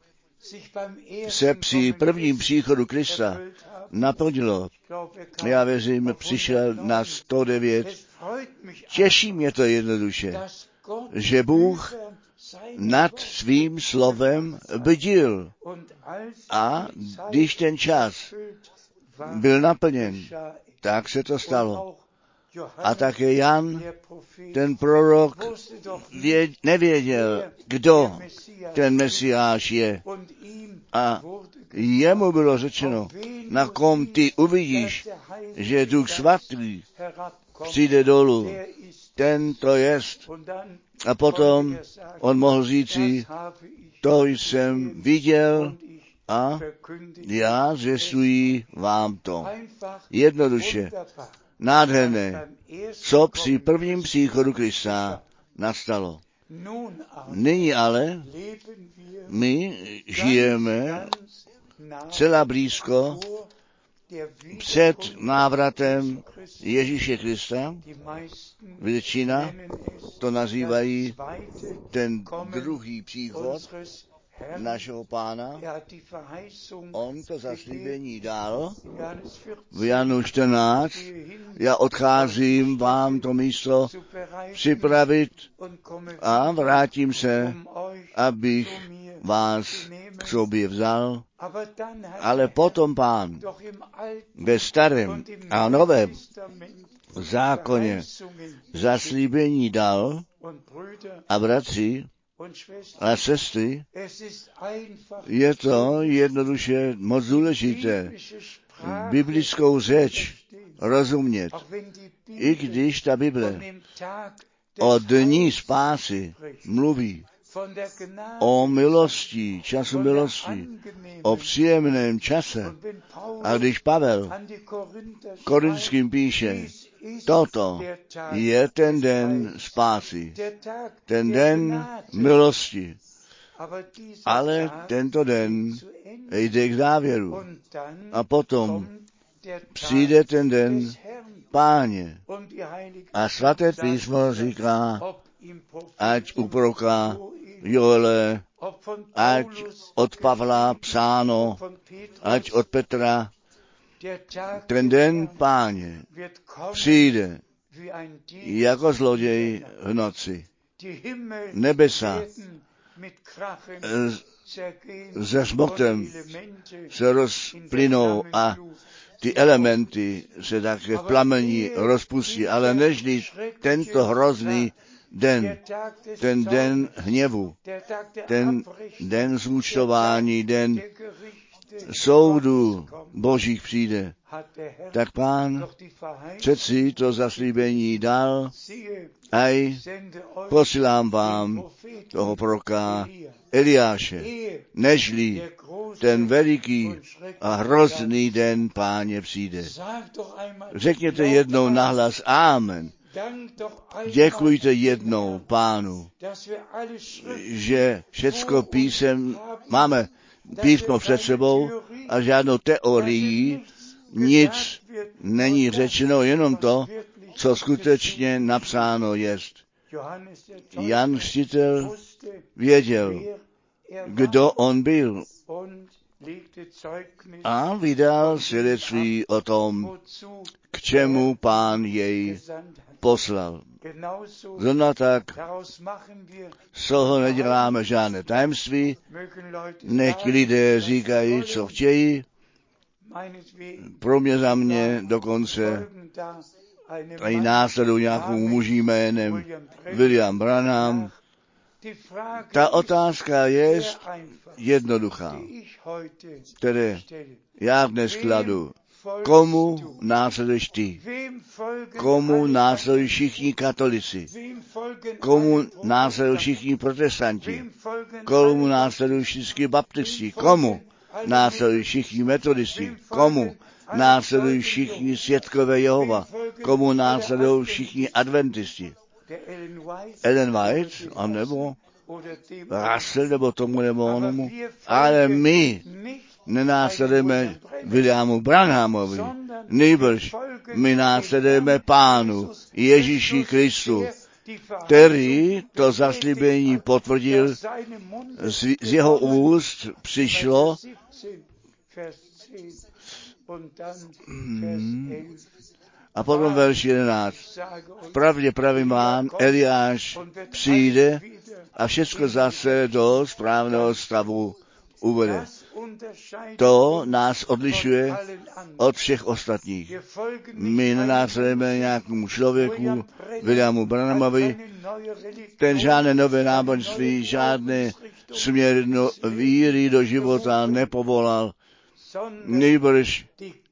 se při prvním příchodu Krista naplnilo. Já věřím, přišel na sto devět. Těší mě to jednoduše, že Bůh nad svým slovem bdil. A když ten čas byl naplněn, tak se to stalo. A také Jan, ten prorok, věd, nevěděl, kdo ten Mesiáš je. A jemu bylo řečeno, na kom ty uvidíš, že Duch Svatý přijde dolů. Ten to jest. A potom on mohl říci, to jsem viděl a já zvěstuji vám to. Jednoduše, nádherné, co při prvním příchodu Krista nastalo. Nyní ale my žijeme celá blízko před návratem Ježíše Krista. Většina to nazývají ten druhý příchod našeho Pána. On to zaslíbení dal v Janu čtrnáct. Já odcházím vám to místo připravit a vrátím se, abych vás k sobě vzal. Ale potom Pán ve starém a novém zákoně zaslíbení dal a bratři a sestry, je to jednoduše moc důležité biblickou řeč rozumět. I když ta Bible o dní spásy mluví, o milosti, času milosti, o příjemném čase. A když Pavel Korinským píše, toto je ten den spásy, ten den milosti, ale tento den jde k závěru. A potom přijde ten den Páně. A svaté písmo říká, ať u proroka Joele, ať od Pavla psáno, ať od Petra, ten den Páně přijde jako zloděj v noci. Nebesa se smoktem se rozplynou a ty elementy se také v plamení rozpustí, ale nežli tento hrozný den, ten den hněvu, ten den zúčtování, den soudu Božích přijde, tak Pán přeci to zaslíbení dal, aj posílám vám toho proroka Eliáše, nežli ten veliký a hrozný den Páně přijde. Řekněte jednou nahlas Amen. Děkujte jednou Pánu, že všecko písem máme písmo před sebou a žádnou teorii, nic není řečeno, jenom to, co skutečně napsáno jest. Jan Křtitel věděl, kdo on byl a vydal svědectví o tom, k čemu Pán jej poslal. Zrovna tak z toho neděláme žádné tajemství, nechť lidé říkají, co chtějí, pro mě za mě dokonce tady následují nějakou muží jménem William Branham. Ta otázka je jednoduchá, které já dnes kladu. Komu následuješ ty? Komu následují všichni katolici? Komu následují všichni protestanti? Komu následují všichni baptisti? Komu následují všichni metodisti? Komu následují všichni svědkové Jehova? Komu následují všichni adventisti? Ellen White, anebo Russell, nebo tomu, nebo onomu. Ale my nenásledujeme Williamu Branhamovi, nýbrž my následujeme Pánu Ježíši Kristu, který to zaslíbení potvrdil, z, z jeho úst přišlo hmm, a potom verš jedenáct. Vpravdě pravím vám, Eliáš přijde a všechno zase do správného stavu uvede. To nás odlišuje od všech ostatních. My nenásledujeme nějakému člověku, Williamu Branhamovi, ten žádné nové náboženství, žádné směr víry do života nepovolal, nýbrž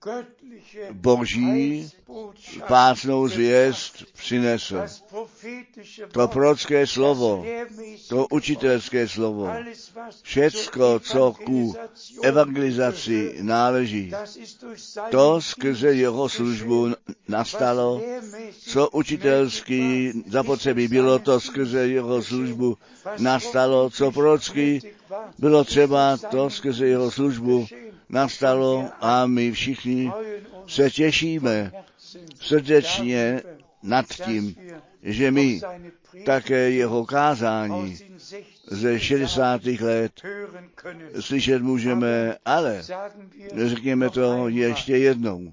Boží pásnou zvěst přinesl. To prorocké slovo, to učitelské slovo, všecko, co ku evangelizaci náleží, to skrze jeho službu nastalo, co učitelský zapotřebí bylo, to skrze jeho službu nastalo, co prorocký bylo třeba, to skrze jeho službu nastalo a my všichni se těšíme srdečně nad tím, že my také jeho kázání ze šedesátých let slyšet můžeme, ale řekněme to ještě jednou.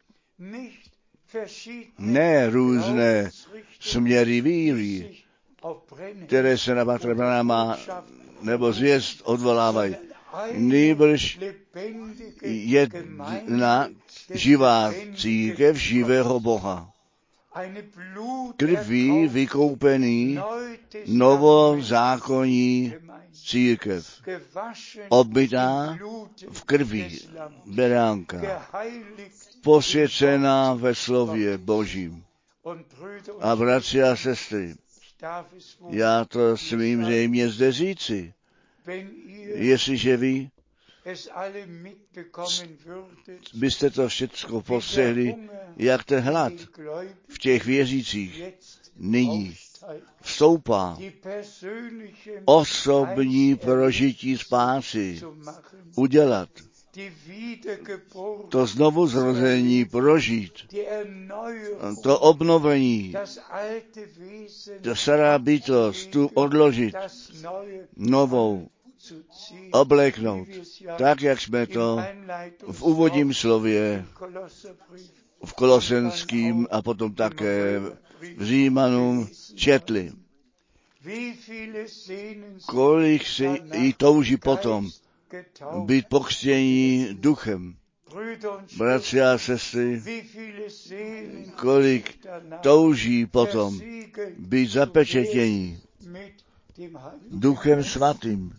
Ne různé směry víry, které se na Bratra Branhama nebo zvěst odvolávají, nýbrž jedna živá církev živého Boha. Krví vykoupený novozákonní církev, obmytá v krvi beránka, posvěcená ve slově Božím. A bratři a sestry, já to smím zřejmě zde říci, jestliže vy byste to všechno postřehli, jak ten hlad v těch věřících nyní vstoupá, osobní prožití spásy udělat, to znovu zrození prožít, to obnovení, to stará bytost tu odložit, novou obléknout, tak, jak jsme to v úvodním slově v Kolosenským a potom také v Římanům četli. Kolik si jí touží potom být pokřtění duchem. Bratři a sestry, kolik touží potom být zapečetění duchem svatým.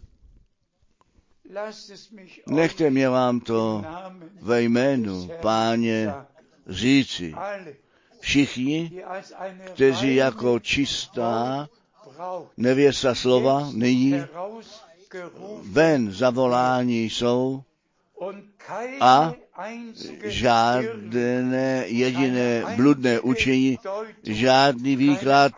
Nechte mě vám to ve jménu Páně říci. Všichni, kteří jako čistá nevěsta slova nyní ven zavolání jsou a žádné jediné bludné učení, žádný výklad,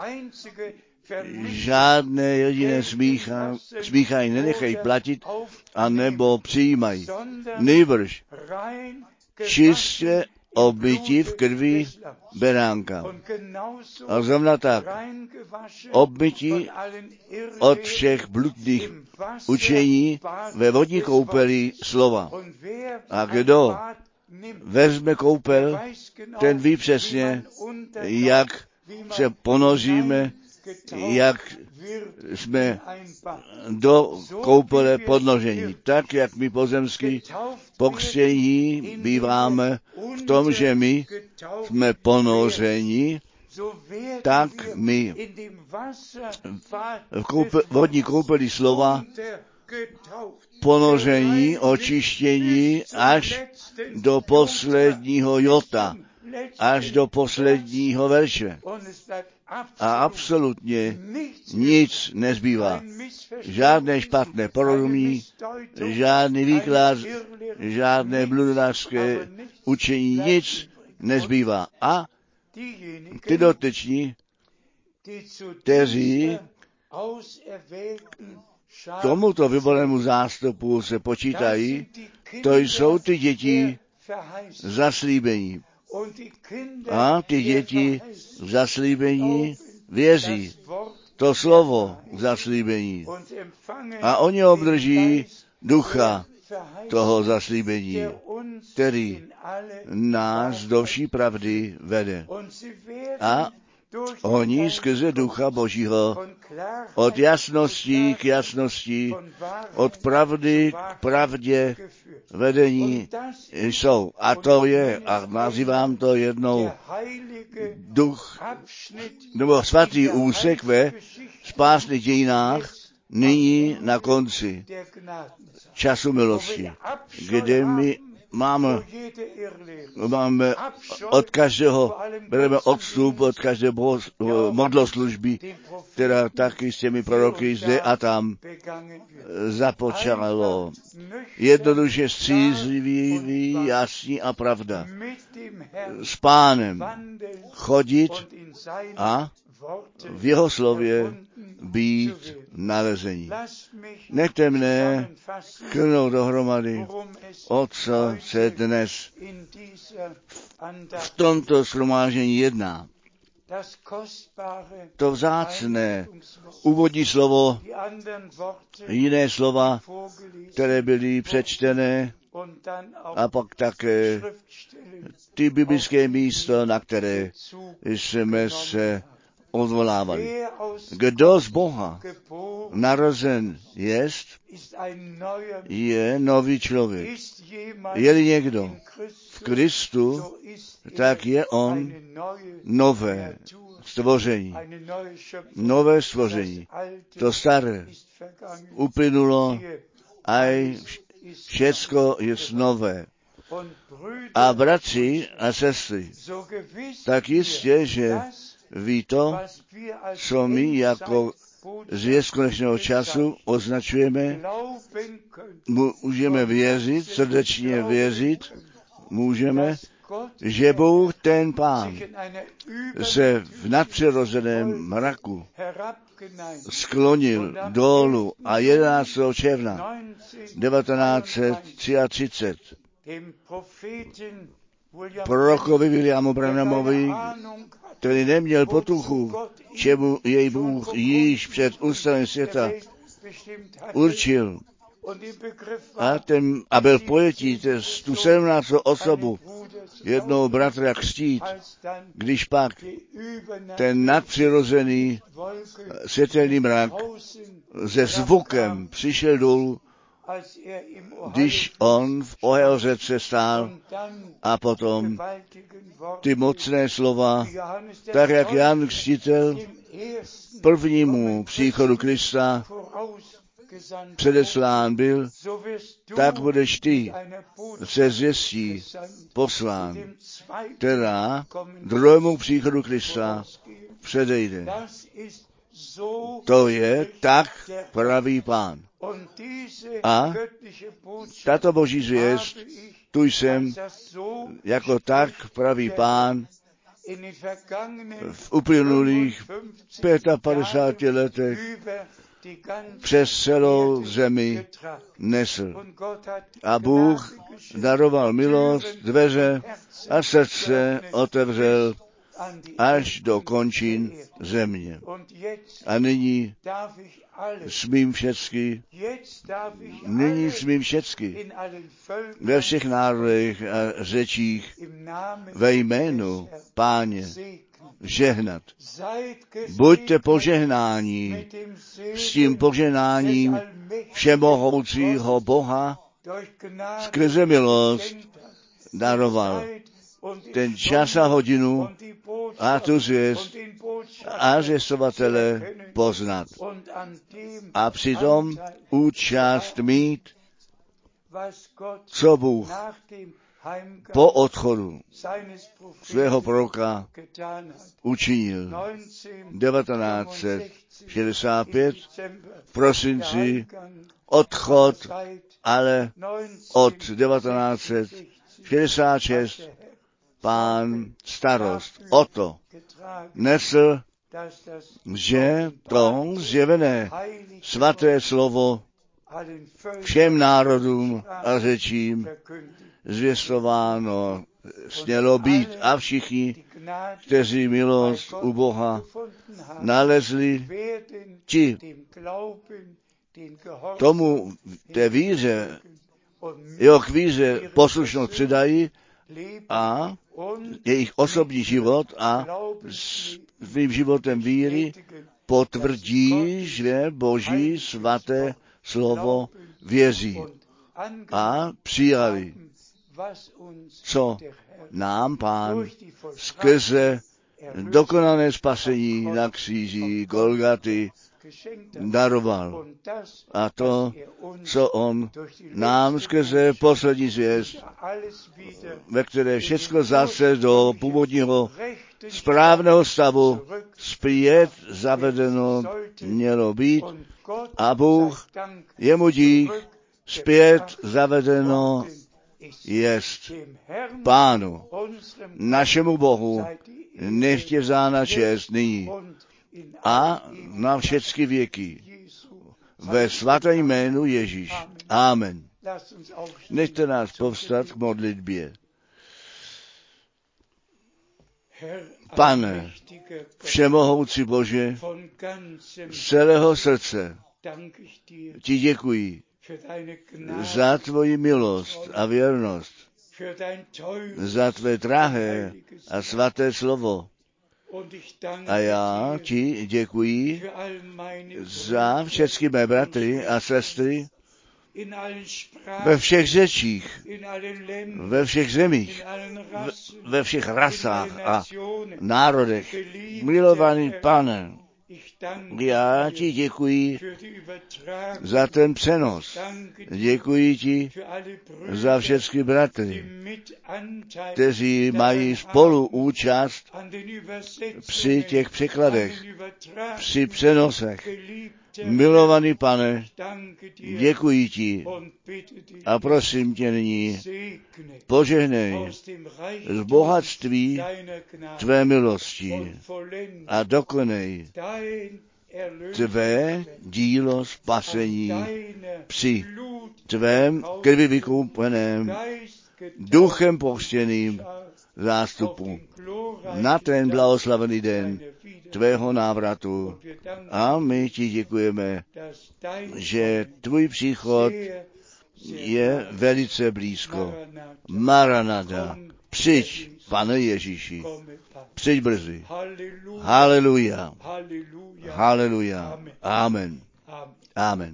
žádné jediné smícha, smíchání nenechají platit a nebo přijímají. Nýbrž čistě obmytí v krvi beránka. A zrovna tak obmytí od všech bludných učení ve vodní koupeli slova. A kdo vezme koupel, ten ví přesně, jak se ponoříme, jak jsme do koupele podnožení. Tak, jak my pozemský pokřtění býváme v tom, že my jsme ponoření, tak my v koupe, vodní koupeli slova ponoření, očištění až do posledního jota, až do posledního verše. A absolutně nic nezbývá. Žádné špatné porozumění, žádný výklad, žádné bludářské učení, nic nezbývá. A ty dotyční, kteří tomuto vyvolenému zástupu se počítají, to jsou ty děti zaslíbení. A ty děti zaslíbení věří. To slovo zaslíbení. A oni obdrží ducha toho zaslíbení, který nás do vší pravdy vede. A oni skrze ducha Božího od jasnosti k jasnosti, od pravdy k pravdě vedení jsou. A to je, a nazývám to jednou duch, nebo svatý úsek ve spásných dějinách, nyní na konci času milosti, kde my máme, máme od každého, bereme odstup od každé modloslužby, která taky s těmi proroky zde a tam započalo. Jednoduše střízlivý, jasný a pravda. S Pánem chodit a v jeho slově být nalezení. Nechte mne shrnout dohromady, o co se dnes v tomto shromáždění jedná. To vzácné úvodní slovo, jiné slova, které byly přečtené, a pak také ty biblické místa, na které jsme se odvolávali. Kdo z Boha narozen jest, je nový člověk. Je-li někdo v Kristu, tak je on nové stvoření. Nové stvoření. To staré uplynulo a všecko je nové. A bratři a sestry, tak jistě, že ví to, co my jako zvěst konečného času označujeme, můžeme věřit, srdečně věřit, můžeme, že Bůh ten Pán se v nadpřirozeném mraku sklonil dolů a jedenáctého června devatenáct set třicet tři prorokovi Williamu Branhamovi, který neměl potuchu, čemu jej Bůh již před ústavem světa určil. A, ten, a byl pojetí tu sedmnáctou osobu jednoho bratra křtít, když pak ten nadpřirozený světelný mrak se zvukem přišel dolů, když on v Oheořece stál a potom ty mocné slova, tak jak Jan Křtitel prvnímu příchodu Krista předeslán byl, tak budeš ty se zvěstí poslán, která druhému příchodu Krista předejde. To je tak pravý Pán. A tato boží zvěst, tu jsem jako tak pravý Pán v uplynulých padesát pěti letech přes celou zemi nesl. A Bůh daroval milost, dveře a srdce otevřel až do končin země. A nyní smím všecky, nyní smím všecky ve všech národech a řečích ve jménu Páně žehnat. Buďte požehnáni s tím požehnáním všemohoucího Boha skrze milost daroval ten čas a hodinu a tu zvěst a zvěstovatele poznat. A přitom účast mít, co Bůh po odchodu svého proroka učinil. devatenáct set šedesát pět v prosinci odchod, ale od devatenáct set šedesát šest Pán starost o to nesl, že to zjevené svaté slovo všem národům a řečím zvěstováno smělo být a všichni, kteří milost u Boha nalezli, ti tomu té víře, jeho k víře poslušnost přidají a jejich osobní život a svým životem víry potvrdí, že Boží svaté slovo věří a přijali, co nám Pán skrze dokonalé spasení na kříži Golgaty daroval. A to, co on nám skrze poslední zvěst, ve které všechno zase do původního správného stavu zpět zavedeno mělo být a Bůh jemu dík zpět zavedeno jest Pánu, našemu Bohu, nechtě vzána čest nyní a na všechny věky. Ve svatém jménu Ježíš. Amen. Nechte nás povstat k modlitbě. Pane, všemohoucí Bože, z celého srdce ti děkuji za tvoji milost a věrnost, za tvé drahé a svaté slovo. A já ti děkuji za všechny mé bratry a sestry ve všech řečích, ve všech zemích, ve všech rasách a národech. Milovaný Pane, já ti děkuji za ten přenos. Děkuji ti za všechny bratry, kteří mají spolu účast při těch překladech, při přenosech. Milovaný Pane, děkuji ti a prosím tě nyní, požehnej z bohatství tvé milosti a dokonej tvé dílo spasení při tvém krvi vykoupeném, duchem pohřtěným zástupu na ten blahoslavený den tvého návratu. A my ti děkujeme, že tvůj příchod je velice blízko. Maranatha, přijď, Pane Ježíši, přijď brzy. Haleluja, haleluja, amen, amen.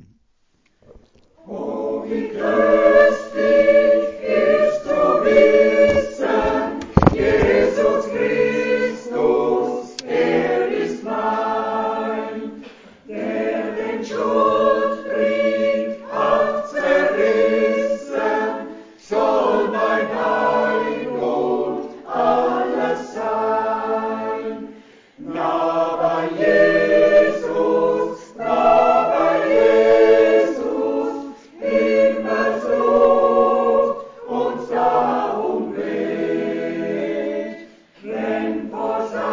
Oh, wie köstlich ist zu wissen, Jesus Christus, er ist mein, der den Schuldbrief hat zerrissen, soll mein Heil und alles sein. Na bei Jesus, na bei Jesus, Himmels Lob uns da umweht, rennt vor